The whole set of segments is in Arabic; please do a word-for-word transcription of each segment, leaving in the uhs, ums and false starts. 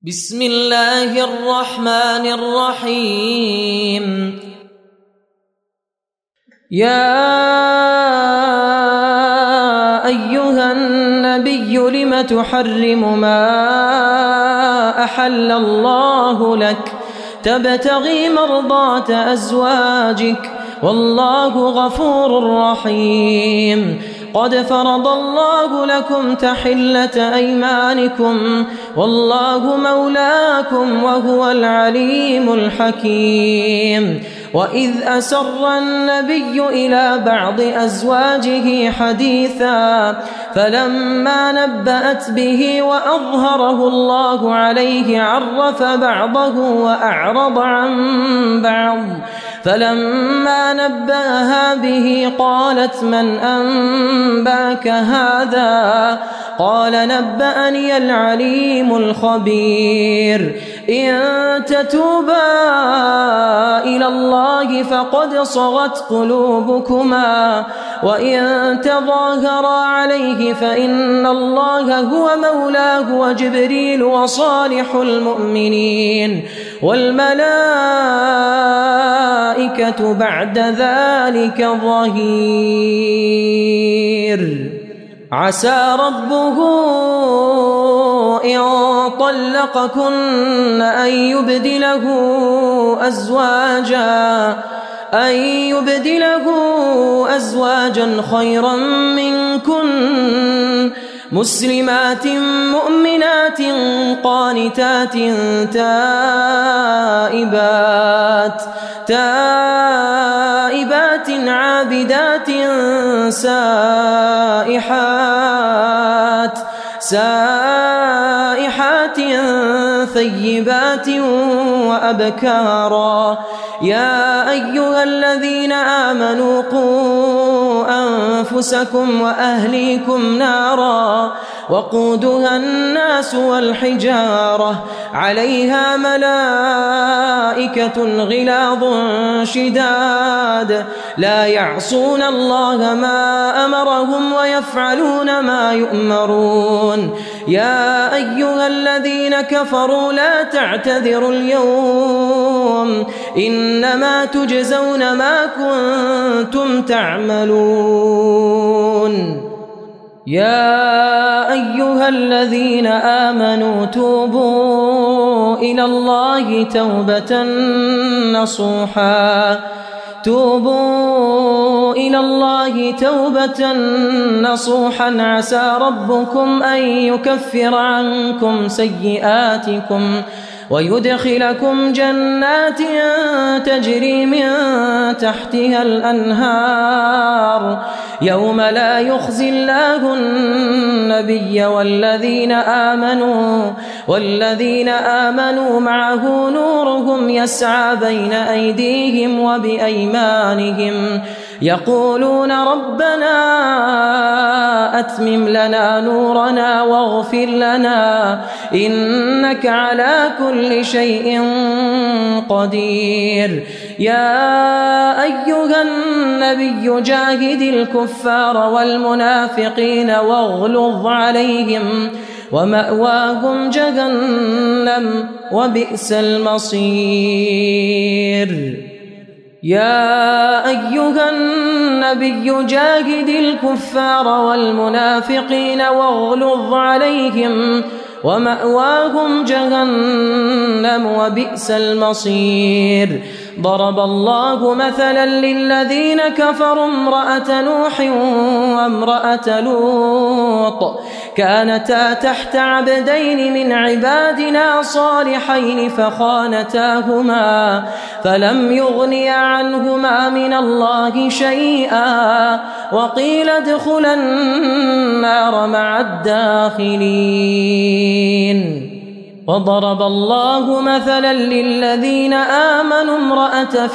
بسم الله الرحمن الرحيم. يا أيها النبي لم تحرم ما أحل الله لك تبتغي مرضات أزواجك والله غفور رحيم. قد فرض الله لكم تحلة أيمانكم والله مولاكم وهو العليم الحكيم. وإذ أسر النبي إلى بعض أزواجه حديثا فلما نبأت به وأظهره الله عليه عرف بعضه وأعرض عن بعض. فلما نبأها به قالت من أنباك هذا؟ قال نبأني العليم الخبير. إن تتوبا إلى الله فقد صغت قلوبكما وإن تظاهرا عليه فإن الله هو مولاه وجبريل وصالح المؤمنين والملائكة بعد ذلك ظهير. عسى ربه إن طلقكن أن يبدله أزواجا أن يبدله أزواجا خيرا منكن مسلمات مؤمنات قانتات تائبات تائبات عابدات سائحات سائحات ثيبات وأبكارا. يا أيها الذين آمنوا قوا أنفسكم وأهليكم نارا وقودها الناس والحجارة عليها ملائكة غلاظ شداد لا يعصون الله ما أمرهم ويفعلون ما يؤمرون. يا أيها الذين كفروا لا تعتذروا اليوم إنما تجزون ما كنتم تعملون. يا أيها الذين آمنوا توبوا إلى الله توبة نصوحا توبوا إلى الله توبة نصوحا عسى ربكم أن يكفر عنكم سيئاتكم ويدخلكم جنات تجري من تحتها الأنهار يوم لا يخزي الله النبي والذين آمنوا والذين آمنوا معه نورهم يسعى بين أيديهم وبأيمانهم يقولون ربنا أتمم لنا نورنا واغفر لنا إنك على كل شيء قدير. يا أيها النبي جاهد الكفار والمنافقين واغلظ عليهم ومأواهم جهنم وبئس المصير. يا أيها النبي جاهد الكفار والمنافقين واغلظ عليهم ومأواهم جهنم وبئس المصير. ضرب الله مثلا للذين كفروا امرأة نوح وامرأة لوط كانتا تحت عبدين من عبادنا صالحين فخانتاهما فلم يغنيا عنهما من الله شيئا وقيل ادخلا النار مع الداخلين. وضرب الله مثلا للذين آمنوا امرأة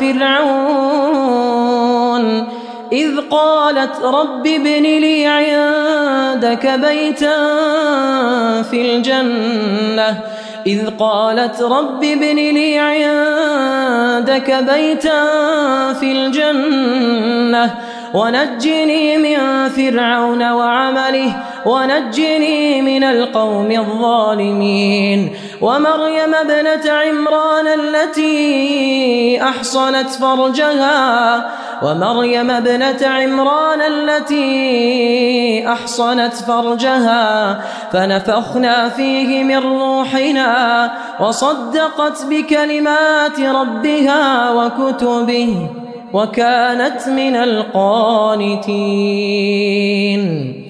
فرعون إذ قالت رب ابن لي عندك بيتا في الجنة إذ قالت رب ابن لي عندك بيتا في الجنة ونجني من فرعون وعمله ونجني من القوم الظالمين. ومريم ابنة عمران التي أحصنت فرجها ومريم ابنة عمران التي أحصنت فرجها فنفخنا فيه من روحنا وصدقت بكلمات ربها وكتبه وكانت من القانتين.